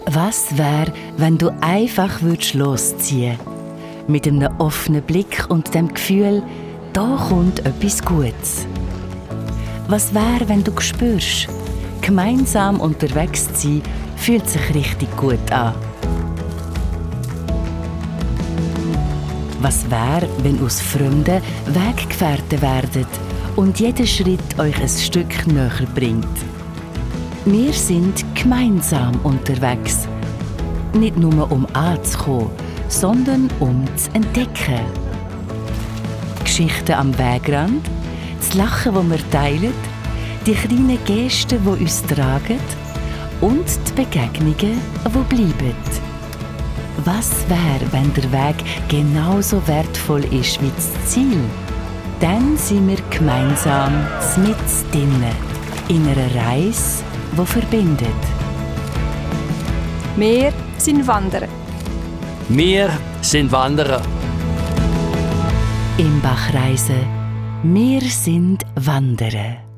Was wäre, wenn du einfach losziehen würdest? Mit einem offenen Blick und dem Gefühl, da kommt etwas Gutes. Was wäre, wenn du spürst, gemeinsam unterwegs zu sein, fühlt sich richtig gut an? Was wäre, wenn aus Fremden Weggefährten werdet und jeder Schritt euch ein Stück näher bringt? Wir sind gemeinsam unterwegs. Nicht nur um anzukommen, sondern um zu entdecken. Geschichten am Wegrand, das Lachen, das wir teilen, die kleinen Gesten, die uns tragen und die Begegnungen, die bleiben. Was wäre, wenn der Weg genauso wertvoll ist wie das Ziel? Dann sind wir gemeinsam mittendrin, in einer Reise, die verbindet. Wir sind Wanderer. Wir sind Wanderer. Im Bachreisen. Wir sind Wanderer.